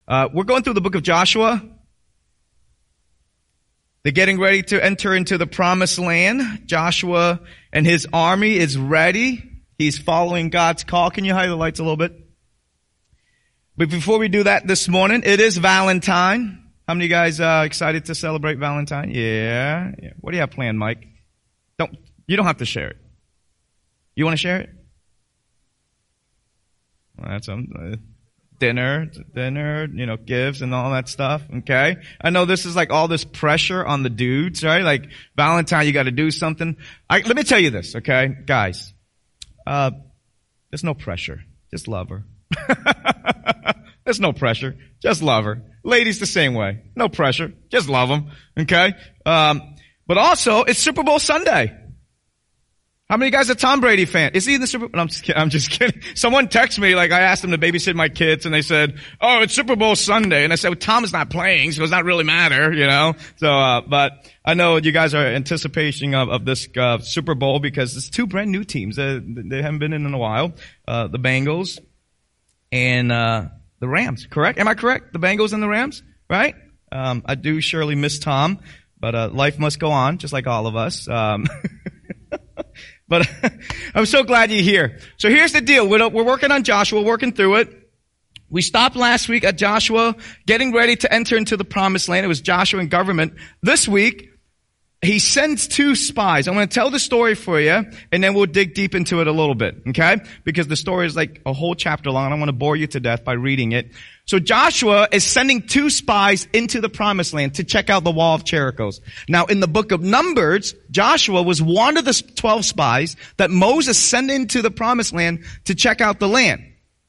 We're going through the book of Joshua. They're getting ready to enter into the promised land. Joshua and his army is ready. He's following God's call. Can you hide the lights a little bit? But before we do that this morning, it is Valentine. How many of you guys excited to celebrate Valentine? Yeah. What do you have planned, Mike? You don't have to share it. You want to share it? Well, that's dinner, gifts and all that stuff. Okay. I know this is like all this pressure on the dudes, right? Like Valentine, you got to do something. Let me tell you this, okay, guys. There's no pressure. Just love her. There's no pressure. Just love her. Ladies, the same way. No pressure. Just love them. Okay. But also, it's Super Bowl Sunday. How many guys are Tom Brady fan? Is he in the Super Bowl? I'm just kidding. Someone texted me, I asked them to babysit my kids, and they said, "Oh, it's Super Bowl Sunday." And I said, well, Tom's not playing, so it does not really matter, So, but I know you guys are anticipation of this Super Bowl because it's two brand new teams. They haven't been in a while. The Bengals and the Rams, correct? Am I correct? The Bengals and the Rams, right? I do surely miss Tom, but life must go on, just like all of us. But I'm so glad you're here. So here's the deal. We're working on Joshua, working through it. We stopped last week at Joshua getting ready to enter into the promised land. It was Joshua and government. This week, he sends two spies. I'm going to tell the story for you, and then we'll dig deep into it a little bit, okay? Because the story is like a whole chapter long. I don't want to bore you to death by reading it. So Joshua is sending two spies into the promised land to check out the wall of Jericho. Now, in the book of Numbers, Joshua was one of the 12 spies that Moses sent into the promised land to check out the land.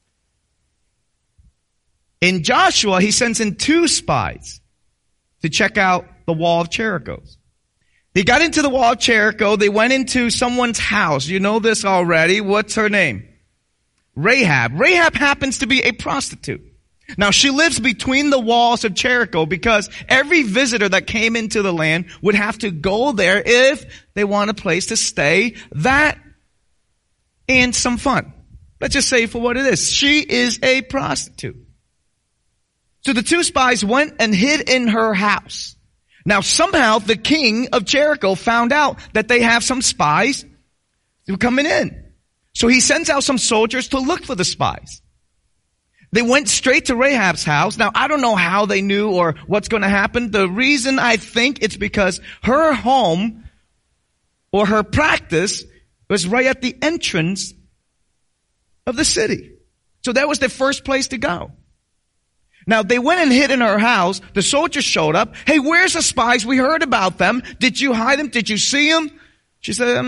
In Joshua, he sends in two spies to check out the wall of Jericho. They got into the wall of Jericho. They went into someone's house. You know this already. What's her name? Rahab. Rahab happens to be a prostitute. Now, she lives between the walls of Jericho because every visitor that came into the land would have to go there if they want a place to stay, that and some fun. Let's just say for what it is. She is a prostitute. So the two spies went and hid in her house. Now, somehow the king of Jericho found out that they have some spies who are coming in. So he sends out some soldiers to look for the spies. They went straight to Rahab's house. Now, I don't know how they knew or what's going to happen. The reason I think it's because her home or her practice was right at the entrance of the city. So that was the first place to go. Now, they went and hid in her house. The soldiers showed up. Hey, where's the spies? We heard about them. Did you hide them? Did you see them? She said,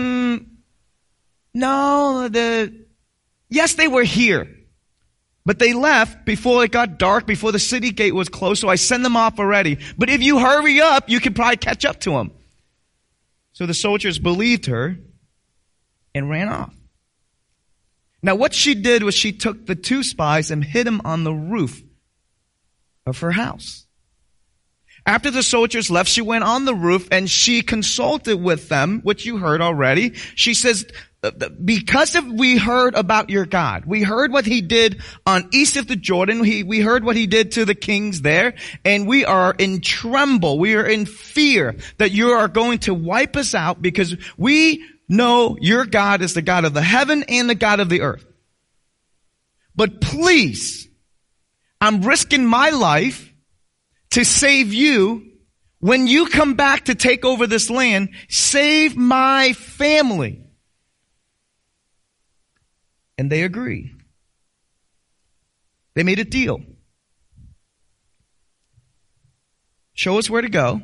no, yes, they were here. But they left before it got dark, before the city gate was closed, so I sent them off already. But if you hurry up, you could probably catch up to them. So the soldiers believed her and ran off. Now, what she did was she took the two spies and hid them on the roof of her house. After the soldiers left, she went on the roof and she consulted with them, which you heard already. She says, because we heard about your God, we heard what he did on east of the Jordan, we heard what he did to the kings there, and we are in tremble, we are in fear that you are going to wipe us out because we know your God is the God of the heaven and the God of the earth. But please, I'm risking my life to save you. When you come back to take over this land, save my family. And they agreed. They made a deal. Show us where to go.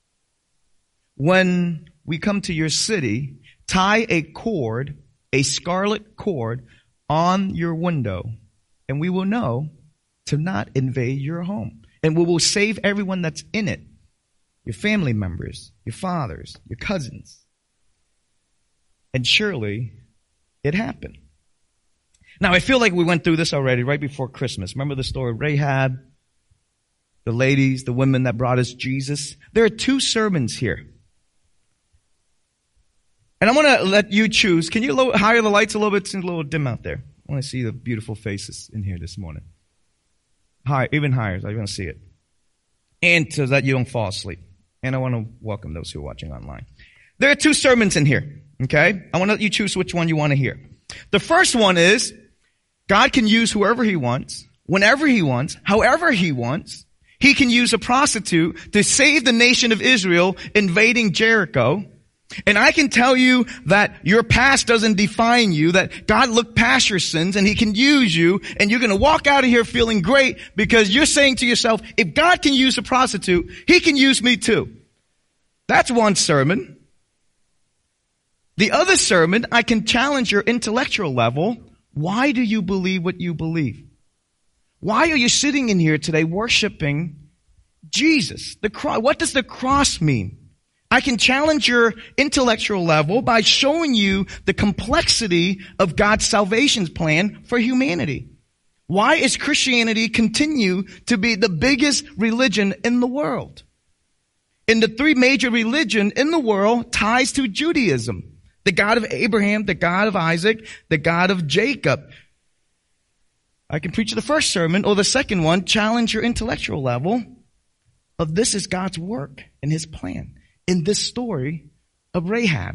When we come to your city, tie a cord, a scarlet cord, on your window, and we will know to not invade your home. And we will save everyone that's in it. Your family members, your fathers, your cousins. And surely it happened. Now, I feel like we went through this already right before Christmas. Remember the story of Rahab, the ladies, the women that brought us Jesus? There are two sermons here. And I want to let you choose. Can you higher the lights a little bit? It's a little dim out there. I want to see the beautiful faces in here this morning. high, even higher, so you're going to see it. And so that you don't fall asleep. And I want to welcome those who are watching online. There are 2 sermons in here, okay? I want to let you choose which one you want to hear. The first one is, God can use whoever He wants, whenever He wants, however He wants. He can use a prostitute to save the nation of Israel invading Jericho. And I can tell you that your past doesn't define you, that God looked past your sins and He can use you, and you're going to walk out of here feeling great because you're saying to yourself, if God can use a prostitute, He can use me too. That's one sermon. The other sermon, I can challenge your intellectual level. Why do you believe what you believe? Why are you sitting in here today worshiping Jesus? The cross. What does the cross mean? I can challenge your intellectual level by showing you the complexity of God's salvation plan for humanity. Why is Christianity continue to be the biggest religion in the world? And the 3 major religions in the world ties to Judaism. The God of Abraham, the God of Isaac, the God of Jacob. I can preach the first sermon or the second one, challenge your intellectual level of this is God's work and His plan in this story of Rahab.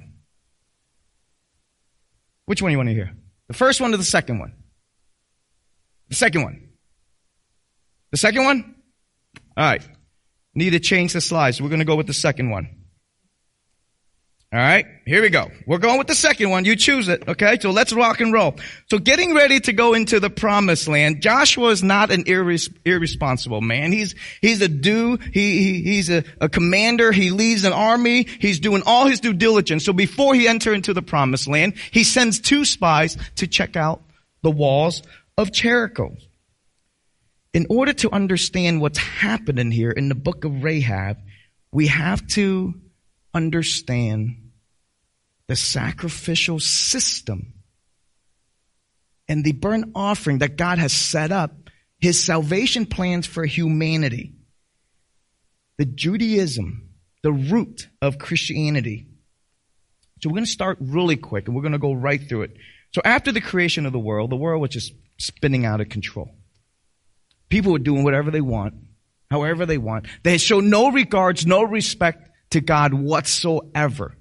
Which one do you want to hear? The first one or the second one? The second one. The second one? All right. Need to change the slides. So we're going to go with the second one. All right, here we go. We're going with the second one. You choose it, okay? So let's rock and roll. So getting ready to go into the promised land, Joshua is not an irresponsible man. He's a he's a commander. He leads an army. He's doing all his due diligence. So before he enters into the promised land, he sends 2 spies to check out the walls of Jericho. In order to understand what's happening here in the book of Rahab, we have to understand the sacrificial system and the burnt offering that God has set up, His salvation plans for humanity. The Judaism, the root of Christianity. So we're going to start really quick and we're going to go right through it. So after the creation of the world was just spinning out of control. People were doing whatever they want, however they want. They showed no regards, no respect to God whatsoever.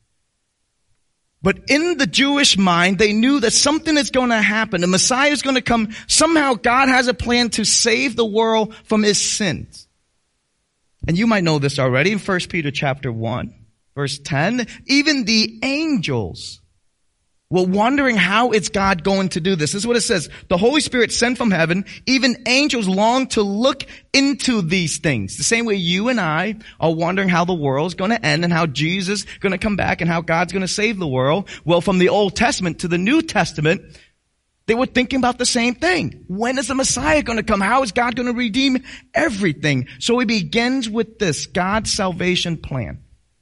But in the Jewish mind, they knew that something is going to happen. The Messiah is going to come. Somehow God has a plan to save the world from its sins. And you might know this already in 1 Peter chapter 1, verse 10. Even the angels were wondering how is God going to do this. This is what it says. The Holy Spirit sent from heaven. Even angels long to look into these things. The same way you and I are wondering how the world's going to end and how Jesus is going to come back and how God's going to save the world. Well, from the Old Testament to the New Testament, they were thinking about the same thing. When is the Messiah going to come? How is God going to redeem everything? So he begins with this, God's salvation plan.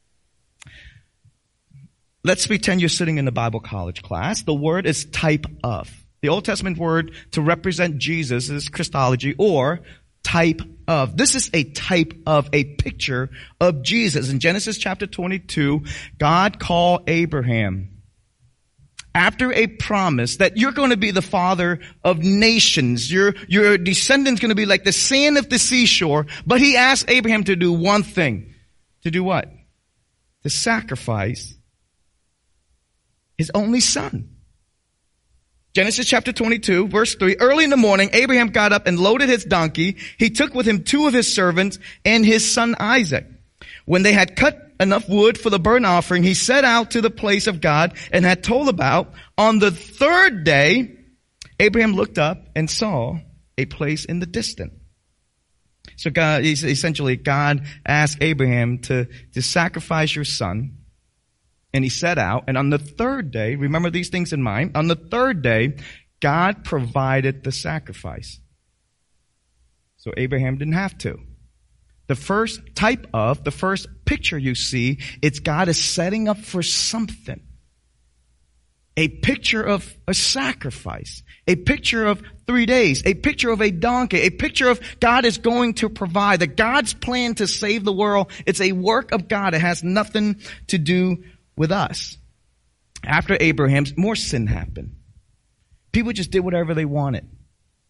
Let's pretend you're sitting in the Bible college class. The word is type of. The Old Testament word to represent Jesus is Christology or type of. This is a type of, a picture of Jesus. In Genesis chapter 22, God called Abraham after a promise that you're going to be the father of nations. Your descendant's going to be like the sand of the seashore. But he asked Abraham to do one thing. To do what? To sacrifice his only son. Genesis chapter 22, verse 3. Early in the morning, Abraham got up and loaded his donkey. He took with him 2 of his servants and his son Isaac. When they had cut enough wood for the burnt offering, he set out to the place of God and had told about. On the 3rd day, Abraham looked up and saw a place in the distance. So God asked Abraham to sacrifice your son. And he set out, and on the 3rd day, remember these things in mind, on the 3rd day, God provided the sacrifice. So Abraham didn't have to. The first picture you see, it's God is setting up for something. A picture of a sacrifice. A picture of 3 days. A picture of a donkey. A picture of God is going to provide. That God's plan to save the world, it's a work of God. It has nothing to do with us. After Abraham's, more sin happened. People just did whatever they wanted.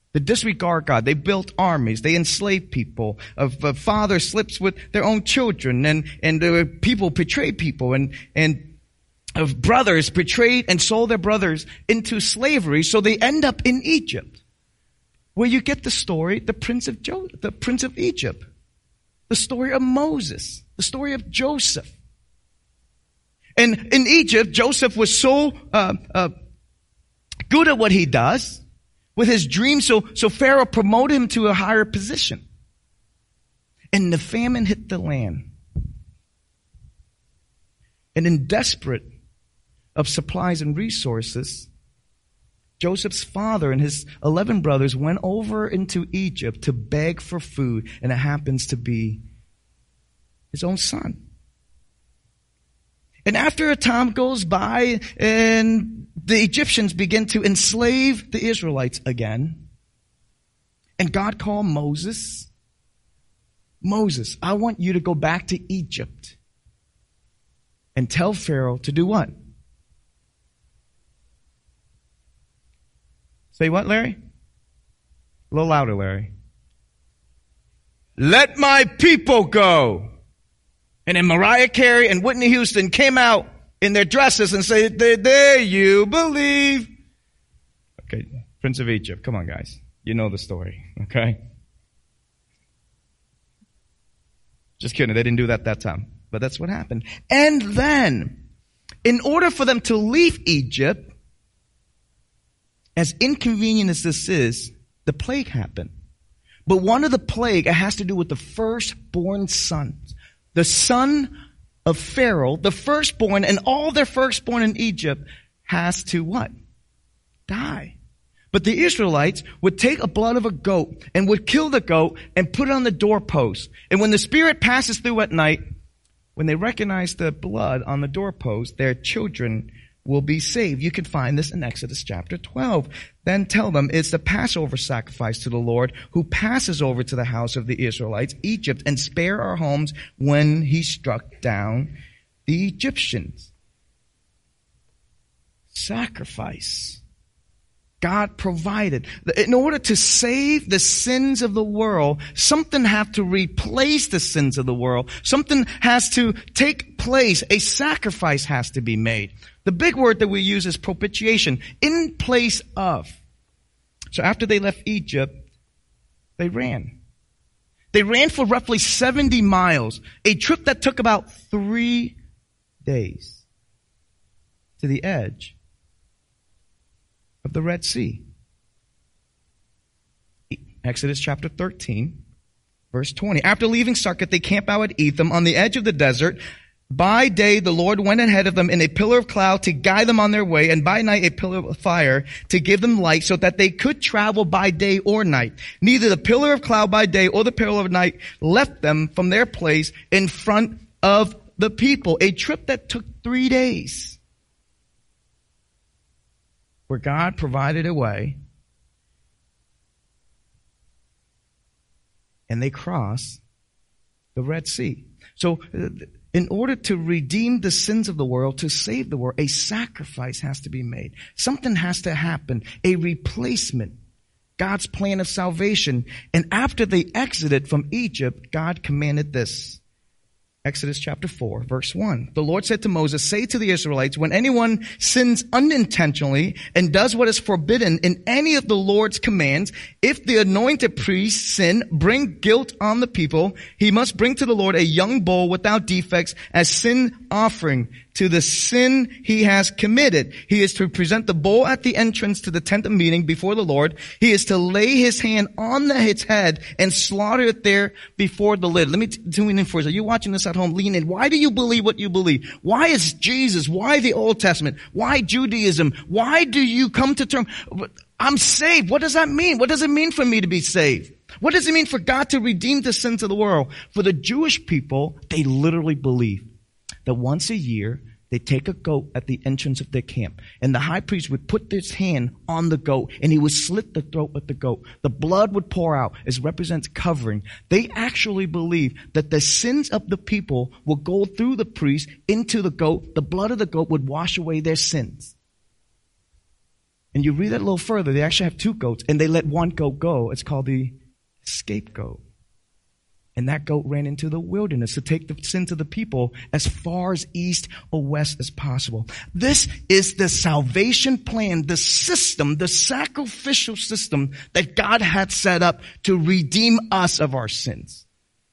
They disregard God. They built armies. They enslaved people. A father slips with their own children, and people betray people, and brothers betrayed and sold their brothers into slavery. So they end up in Egypt, where you get the story, the prince of Egypt, the story of Moses, the story of Joseph. And in Egypt, Joseph was so good at what he does with his dreams, so Pharaoh promoted him to a higher position. And the famine hit the land. And in desperate of supplies and resources, Joseph's father and his 11 brothers went over into Egypt to beg for food, and it happens to be his own son. And after a time goes by, and the Egyptians begin to enslave the Israelites again, and God called Moses, Moses, I want you to go back to Egypt and tell Pharaoh to do what? Say what, Larry? A little louder, Larry. Let my people go. And then Mariah Carey and Whitney Houston came out in their dresses and said, there you believe. Okay, Prince of Egypt. Come on, guys. You know the story, okay? Just kidding. They didn't do that time. But that's what happened. And then, in order for them to leave Egypt, as inconvenient as this is, the plague happened. But one of the plague, it has to do with the firstborn sons. The son of Pharaoh, the firstborn, and all their firstborn in Egypt has to what? Die. But the Israelites would take a blood of a goat and would kill the goat and put it on the doorpost. And when the spirit passes through at night, when they recognize the blood on the doorpost, their children will be saved. You can find this in Exodus chapter 12. Then tell them it's the Passover sacrifice to the Lord who passes over to the house of the Israelites, Egypt, and spare our homes when he struck down the Egyptians. Sacrifice. God provided. In order to save the sins of the world, something has to replace the sins of the world. Something has to take place. A sacrifice has to be made. The big word that we use is propitiation. In place of. So after they left Egypt, they ran. They ran for roughly 70 miles. A trip that took about 3 days to the edge of the Red Sea. Exodus chapter 13, verse 20. After leaving Succoth, they camp out at Etham on the edge of the desert. By day, the Lord went ahead of them in a pillar of cloud to guide them on their way, and by night a pillar of fire to give them light so that they could travel by day or night. Neither the pillar of cloud by day or the pillar of night left them from their place in front of the people. A trip that took 3 days, where God provided a way, and they cross the Red Sea. So, in order to redeem the sins of the world, to save the world, a sacrifice has to be made. Something has to happen. A replacement. God's plan of salvation. And after they exited from Egypt, God commanded this. Exodus chapter 4, verse 1. The Lord said to Moses, say to the Israelites, when anyone sins unintentionally and does what is forbidden in any of the Lord's commands, if the anointed priest sin, bring guilt on the people, he must bring to the Lord a young bull without defects as sin offering to the sin he has committed. He is to present the bull at the entrance to the tent of meeting before the Lord. He is to lay his hand on its head and slaughter it there before the lid. Let me tune in for you. Are you watching this at home? Lean in. Why do you believe what you believe? Why is Jesus? Why the Old Testament? Why Judaism? Why do you come to terms? I'm saved. What does that mean? What does it mean for me to be saved? What does it mean for God to redeem the sins of the world? For the Jewish people, they literally believe that once a year, they take a goat at the entrance of their camp. And the high priest would put his hand on the goat and he would slit the throat of the goat. The blood would pour out as represents covering. They actually believe that the sins of the people will go through the priest into the goat. The blood of the goat would wash away their sins. And you read it a little further, they actually have two goats, and they let one goat go. It's called the scapegoat. And that goat ran into the wilderness to take the sins of the people as far as east or west as possible. This is the salvation plan, the system, the sacrificial system that God had set up to redeem us of our sins.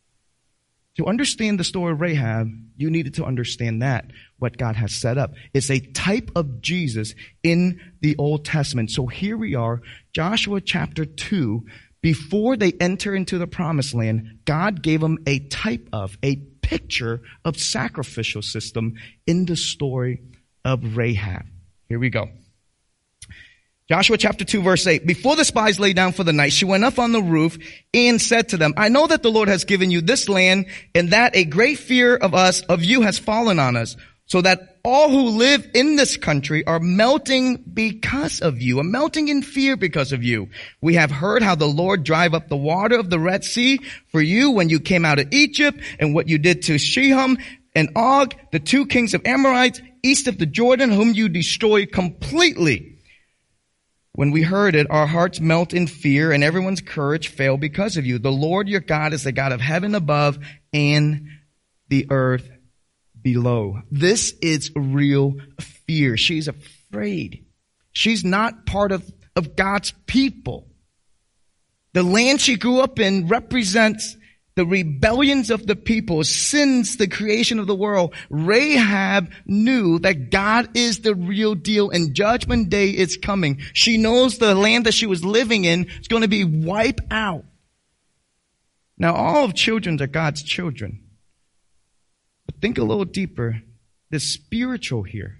To understand the story of Rahab, you needed to understand that, what God has set up. It's a type of Jesus in the Old Testament. So here we are, Joshua chapter 2. Before they enter into the promised land, God gave them a type of, a picture of sacrificial system in the story of Rahab. Here we go. Joshua chapter 2 verse 8. Before the spies lay down for the night, she went up on the roof and said to them, I know that the Lord has given you this land and that a great fear of you has fallen on us, so that all who live in this country are melting because of you, are melting in fear because of you. We have heard how the Lord drive up the water of the Red Sea for you when you came out of Egypt, and what you did to Sihon and Og, the two kings of Amorites, east of the Jordan, whom you destroyed completely. When we heard it, our hearts melt in fear, and everyone's courage failed because of you. The Lord your God is the God of heaven above and the earth below. This is real fear. She's afraid. She's not part of God's people. The land she grew up in represents the rebellions of the people since the creation of the world. Rahab knew that God is the real deal and judgment day is coming. She knows the land that she was living in is going to be wiped out. Now, all of children are God's children. But think a little deeper. The spiritual here.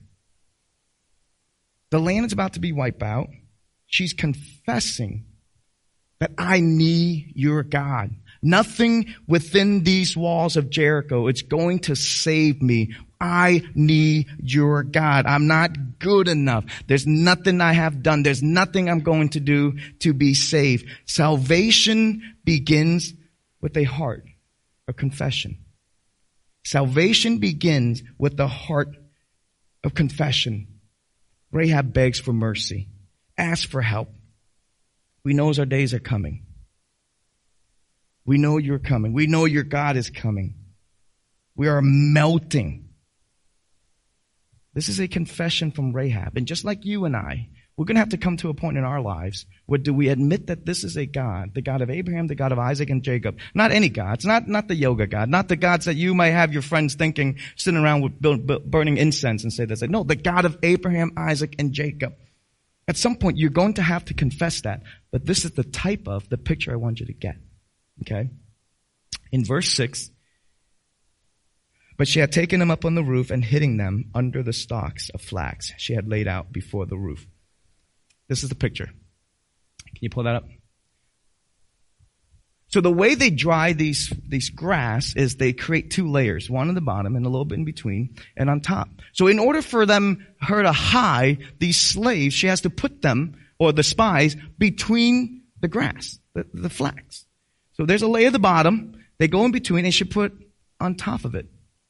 The land is about to be wiped out. She's confessing that I need your God. Nothing within these walls of Jericho is going to save me. I need your God. I'm not good enough. There's nothing I have done. There's nothing I'm going to do to be saved. Salvation begins with a heart of confession. Salvation begins with the heart of confession. Rahab begs for mercy, asks for help. We know our days are coming. We know you're coming. We know your God is coming. We are melting. This is a confession from Rahab. And just like you and I, we're going to have to come to a point in our lives where do we admit that this is a God, the God of Abraham, the God of Isaac and Jacob. Not any gods, not the yoga God, not the gods that you might have your friends thinking, sitting around with burning incense and say that. No, the God of Abraham, Isaac and Jacob. At some point, you're going to have to confess that. But this is the type of the picture I want you to get. Okay? In verse 6, but she had taken them up on the roof and hidden them under the stalks of flax she had laid out before the roof. This is the picture. Can you pull that up? So the way they dry these grass is they create two layers, one on the bottom and a little bit in between and on top. So in order for her to hide these slaves, she has to put them, or the spies, between the grass, the flax. So there's a layer at the bottom, they go in between, and she put on top of it.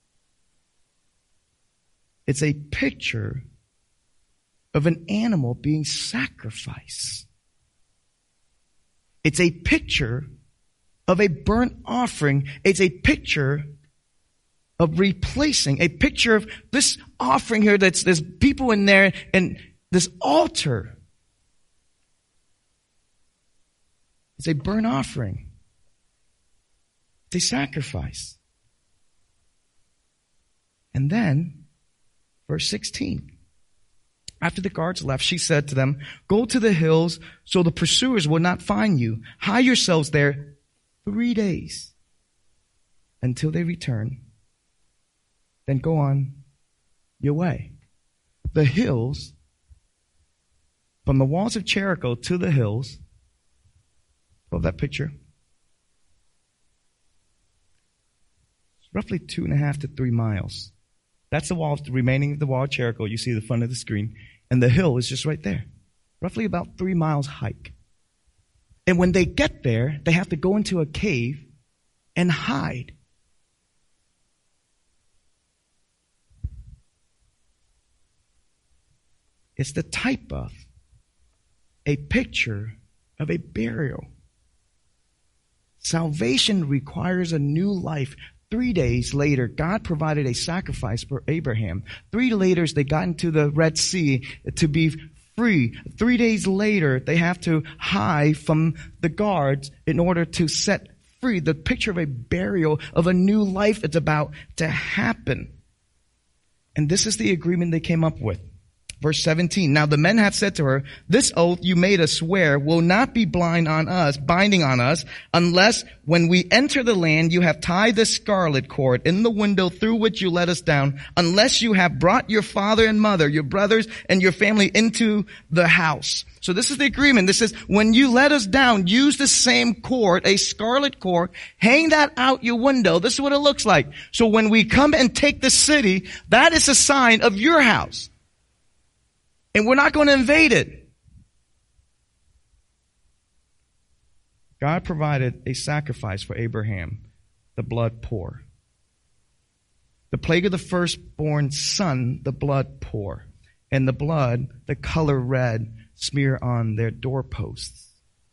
It's a picture of an animal being sacrificed. It's a picture of a burnt offering. It's a picture of replacing, a picture of this offering here there's people in there and this altar. It's a burnt offering. It's a sacrifice. And then, verse 16. After the guards left, she said to them, go to the hills so the pursuers will not find you. Hide yourselves there 3 days until they return. Then go on your way. The hills, from the walls of Jericho to the hills, love that picture. It's roughly 2.5 to 3 miles. That's the wall, the remaining of the wall of Jericho. You see the front of the screen. And the hill is just right there. Roughly about 3 miles hike. And when they get there, they have to go into a cave and hide. It's the type of a picture of a burial. Salvation requires a new life. 3 days later, God provided a sacrifice for Abraham. 3 days later, they got into the Red Sea to be free. 3 days later, they have to hide from the guards in order to set free. The picture of a burial, of a new life that's about to happen. And this is the agreement they came up with. Verse 17, now the men have said to her, this oath you made us swear will not be binding on us, unless when we enter the land you have tied the scarlet cord in the window through which you let us down, unless you have brought your father and mother, your brothers and your family into the house. So this is the agreement. This says, when you let us down, use the same cord, a scarlet cord, hang that out your window. This is what it looks like. So when we come and take the city, that is a sign of your house. And we're not going to invade it. God provided a sacrifice for Abraham, the blood pour. The plague of the firstborn son, the blood pour. And the blood, the color red, smear on their doorposts.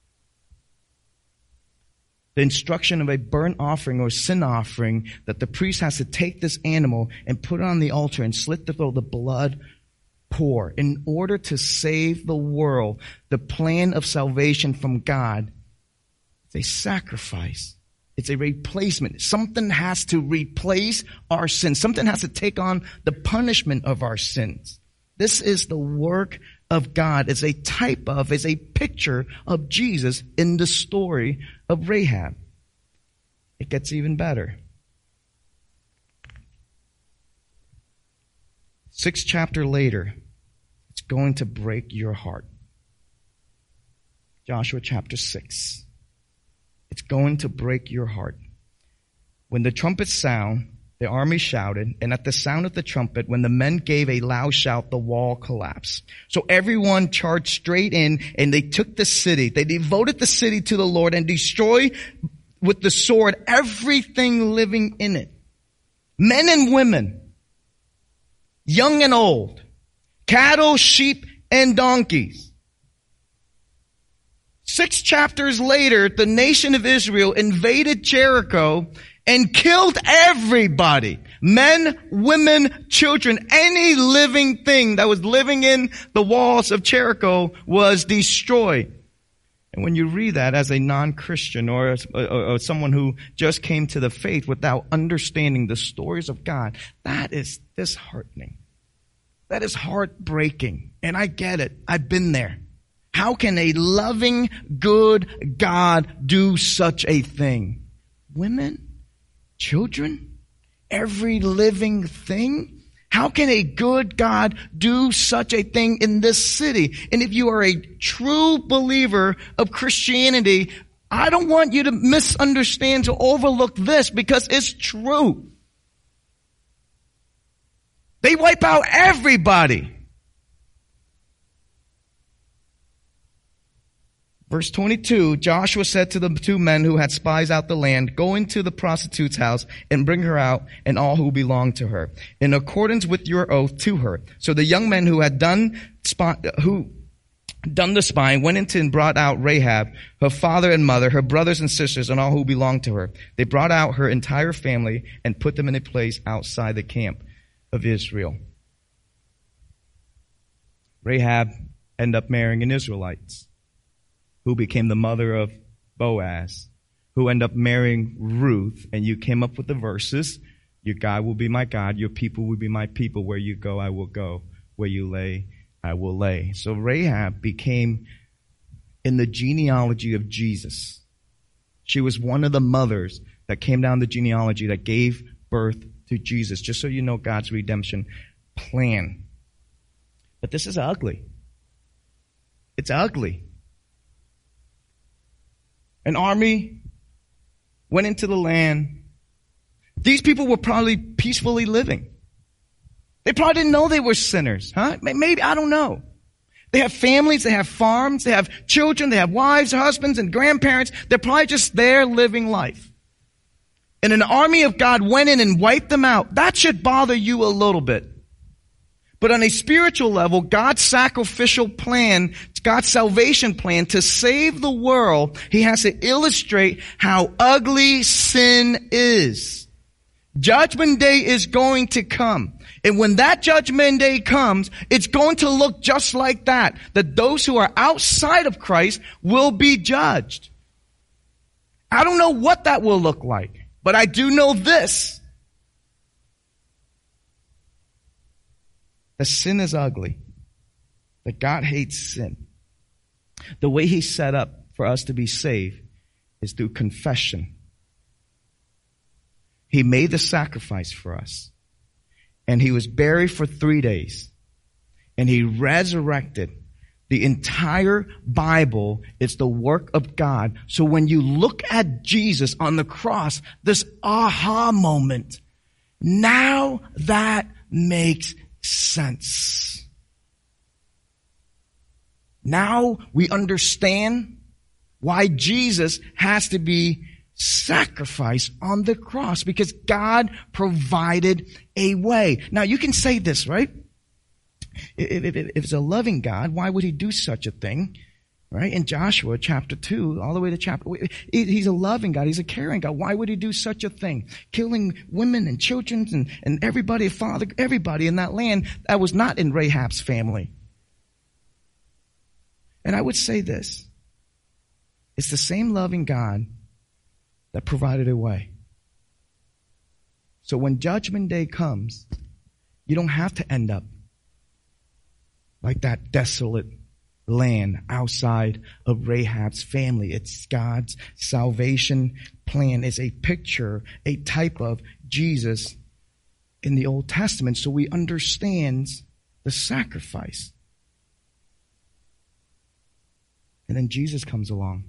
The instruction of a burnt offering or sin offering that the priest has to take this animal and put it on the altar and slit the blood pour in order to save the world. The plan of salvation from God is a sacrifice. It's a replacement. Something has to replace our sins. Something has to take on the punishment of our sins. This is the work of God. It's a type of, it's a picture of Jesus in the story of Rahab. It gets even better. 6 chapters later, it's going to break your heart. Joshua chapter 6. It's going to break your heart. When the trumpets sound, the army shouted, and at the sound of the trumpet, when the men gave a loud shout, the wall collapsed. So everyone charged straight in, and they took the city. They devoted the city to the Lord and destroyed with the sword everything living in it. Men and women, young and old, cattle, sheep, and donkeys. 6 chapters later, the nation of Israel invaded Jericho and killed everybody. Men, women, children, any living thing that was living in the walls of Jericho was destroyed. And when you read that as a non-Christian or someone who just came to the faith without understanding the stories of God, that is disheartening. That is heartbreaking. And I get it. I've been there. How can a loving, good God do such a thing? Women, children, every living thing? How can a good God do such a thing in this city? And if you are a true believer of Christianity, I don't want you to misunderstand, to overlook this, because it's true. They wipe out everybody. Verse 22, Joshua said to the 2 men who had spies out the land, go into the prostitute's house and bring her out and all who belong to her, in accordance with your oath to her. So the young men who had done the spying went into and brought out Rahab, her father and mother, her brothers and sisters, and all who belonged to her. They brought out her entire family and put them in a place outside the camp of Israel. Rahab ended up marrying an Israelite, who became the mother of Boaz, who ended up marrying Ruth, and you came up with the verses, your God will be my God, your people will be my people, where you go, I will go, where you lay, I will lay. So Rahab became in the genealogy of Jesus. She was one of the mothers that came down the genealogy that gave birth to Jesus, just so you know God's redemption plan. But this is ugly. It's ugly. An army went into the land. These people were probably peacefully living. They probably didn't know they were sinners, huh? Maybe, I don't know. They have families, they have farms, they have children, they have wives, husbands, and grandparents. They're probably just there living life. And an army of God went in and wiped them out. That should bother you a little bit. But on a spiritual level, God's sacrificial plan, God's salvation plan to save the world, he has to illustrate how ugly sin is. Judgment Day is going to come. And when that judgment day comes, it's going to look just like that. That those who are outside of Christ will be judged. I don't know what that will look like, but I do know this. That sin is ugly. That God hates sin. The way he set up for us to be saved is through confession. He made the sacrifice for us. And he was buried for 3 days. And he resurrected. The entire Bible is the work of God. So when you look at Jesus on the cross, this aha moment, now that makes sense. Now we understand why Jesus has to be sacrificed on the cross, because God provided a way. Now you can say this, right? If it's a loving God, why would he do such a thing? Right? In Joshua chapter 2, all the way to he's a loving God. He's a caring God. Why would he do such a thing? Killing women and children and everybody, father, everybody in that land that was not in Rahab's family. And I would say this. It's the same loving God that provided a way. So when judgment day comes, you don't have to end up like that desolate land outside of Rahab's family. It's God's salvation plan. It's a picture, a type of Jesus in the Old Testament, so we understand the sacrifice. And then Jesus comes along.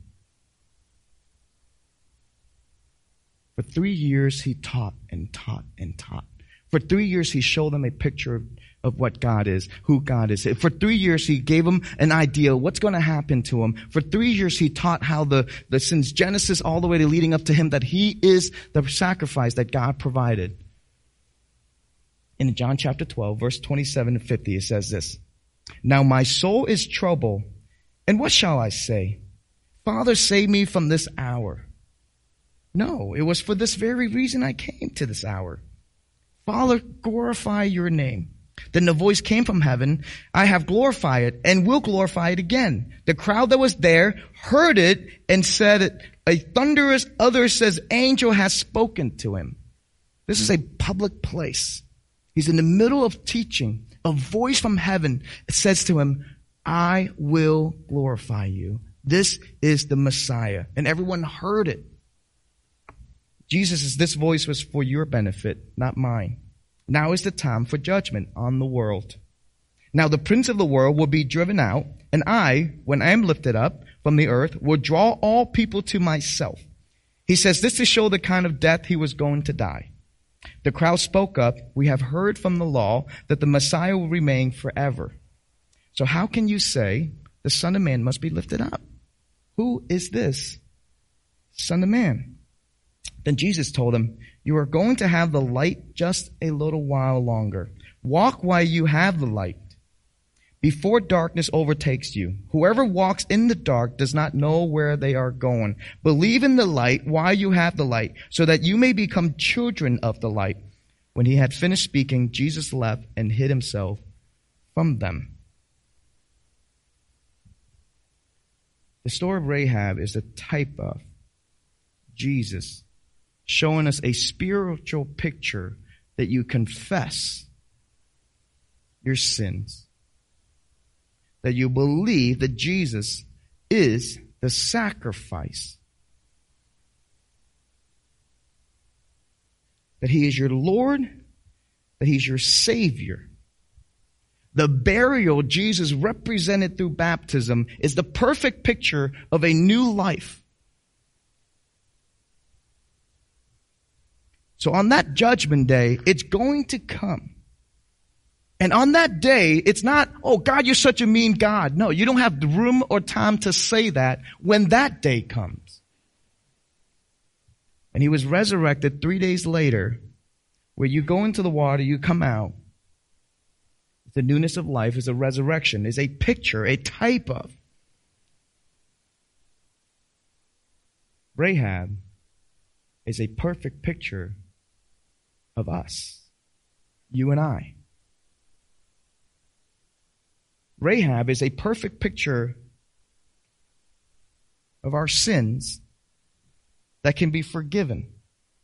For 3 years, he taught and taught and taught. For 3 years, he showed them a picture of what God is, who God is. For 3 years, he gave them an idea what's going to happen to him. For 3 years, he taught how since Genesis all the way to leading up to him, that he is the sacrifice that God provided. In John chapter 12, verse 27 to 50, it says this. Now my soul is troubled, and what shall I say? Father, save me from this hour. No, it was for this very reason I came to this hour. Father, glorify your name. Then the voice came from heaven. I have glorified it and will glorify it again. The crowd that was there heard it and said it. A thunderous other says, angel has spoken to him. This is a public place. He's in the middle of teaching. A voice from heaven says to him, I will glorify you. This is the Messiah. And everyone heard it. Jesus says, this voice was for your benefit, not mine. Now is the time for judgment on the world. Now the prince of the world will be driven out, and I, when I am lifted up from the earth, will draw all people to myself. He says this to show the kind of death he was going to die. The crowd spoke up, we have heard from the law that the Messiah will remain forever. So how can you say the Son of Man must be lifted up? Who is this Son of Man? Then Jesus told him, you are going to have the light just a little while longer. Walk while you have the light, before darkness overtakes you. Whoever walks in the dark does not know where they are going. Believe in the light while you have the light, so that you may become children of the light. When he had finished speaking, Jesus left and hid himself from them. The story of Rahab is a type of Jesus, showing us a spiritual picture that you confess your sins, that you believe that Jesus is the sacrifice, that he is your Lord, that he's your Savior. The burial Jesus represented through baptism is the perfect picture of a new life. So on that judgment day, it's going to come. And on that day, it's not, oh, God, you're such a mean God. No, you don't have the room or time to say that when that day comes. And he was resurrected 3 days later, where you go into the water, you come out. The newness of life is a resurrection, is a picture, a type of. Rahab is a perfect picture of us, you and I. Rahab is a perfect picture of our sins that can be forgiven.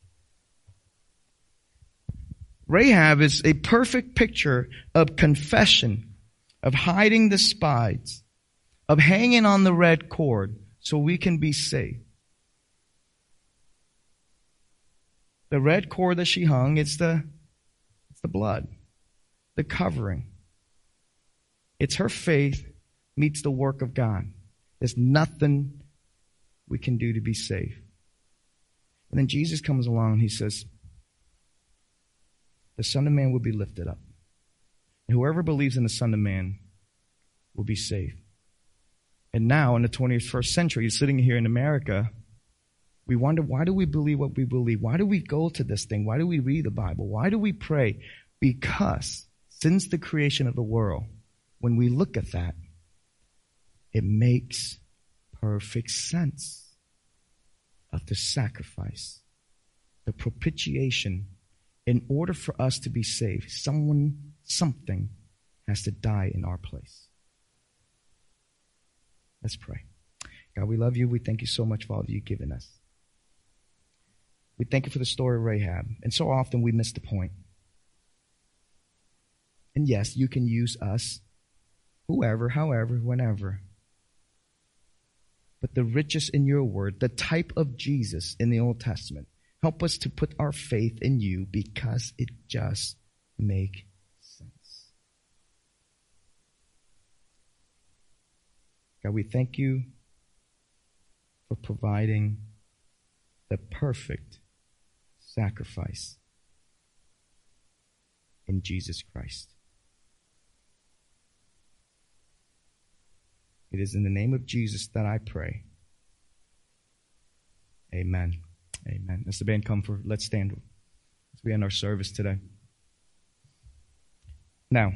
Rahab is a perfect picture of confession, of hiding the spies, of hanging on the red cord so we can be saved. The red cord that she hung, it's the blood, the covering. It's her faith meets the work of God. There's nothing we can do to be saved. And then Jesus comes along and he says, the Son of Man will be lifted up. And whoever believes in the Son of Man will be saved. And now in the 21st century, sitting here in America, we wonder, why do we believe what we believe? Why do we go to this thing? Why do we read the Bible? Why do we pray? Because since the creation of the world, when we look at that, it makes perfect sense of the sacrifice, the propitiation. In order for us to be saved, something has to die in our place. Let's pray. God, we love you. We thank you so much for all that you've given us. We thank you for the story of Rahab. And so often we miss the point. And yes, you can use us, whoever, however, whenever. But the richest in your word, the type of Jesus in the Old Testament, help us to put our faith in you because it just makes sense. God, we thank you for providing the perfect sacrifice in Jesus Christ. It is in the name of Jesus that I pray. Amen. Amen. As the band come for, let's stand as we end our service today. Now,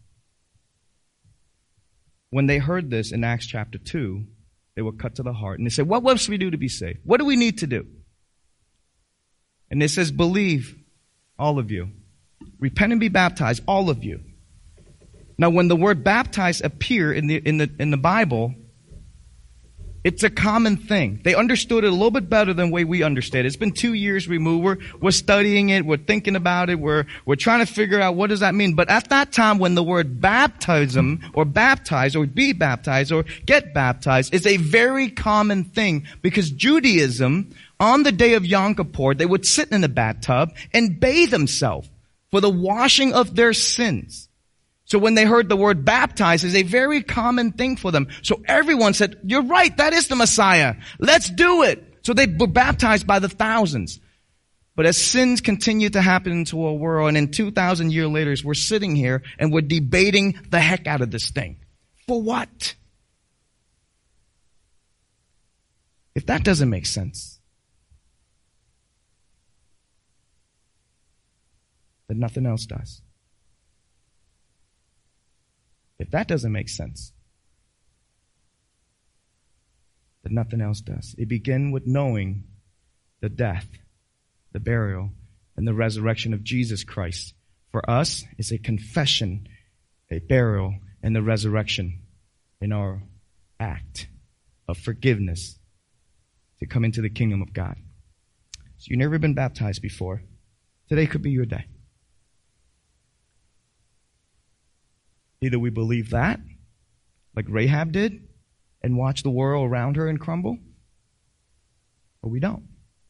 when they heard this in Acts chapter 2, they were cut to the heart. And they said, what must we do to be saved? What do we need to do? And it says, believe, all of you. Repent and be baptized, all of you. Now, when the word baptize appear in the Bible, it's a common thing. They understood it a little bit better than the way we understand it. It's been 2 years removed. We're studying it. We're thinking about it. We're trying to figure out what does that mean. But at that time, when the word baptism or baptize or be baptized or get baptized is a very common thing, because Judaism, on the day of Yom Kippur, they would sit in the bathtub and bathe themselves for the washing of their sins. So when they heard the word baptize, is a very common thing for them. So everyone said, you're right, that is the Messiah. Let's do it. So they were baptized by the thousands. But as sins continue to happen into our world, and in 2,000 years later, we're sitting here and we're debating the heck out of this thing. For what? If that doesn't make sense, then nothing else does. If that doesn't make sense, then nothing else does. It begins with knowing the death, the burial, and the resurrection of Jesus Christ. For us, it's a confession, a burial, and the resurrection in our act of forgiveness to come into the kingdom of God. So you've never been baptized before. Today could be your day. Either we believe that, like Rahab did, and watch the world around her and crumble, or we don't.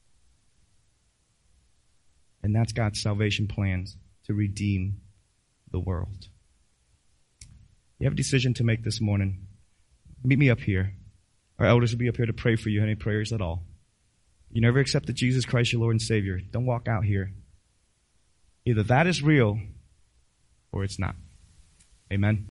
And that's God's salvation plans, to redeem the world. You have a decision to make this morning. Meet me up here. Our elders will be up here to pray for you, any prayers at all. You never accepted Jesus Christ, your Lord and Savior. Don't walk out here. Either that is real or it's not. Amen.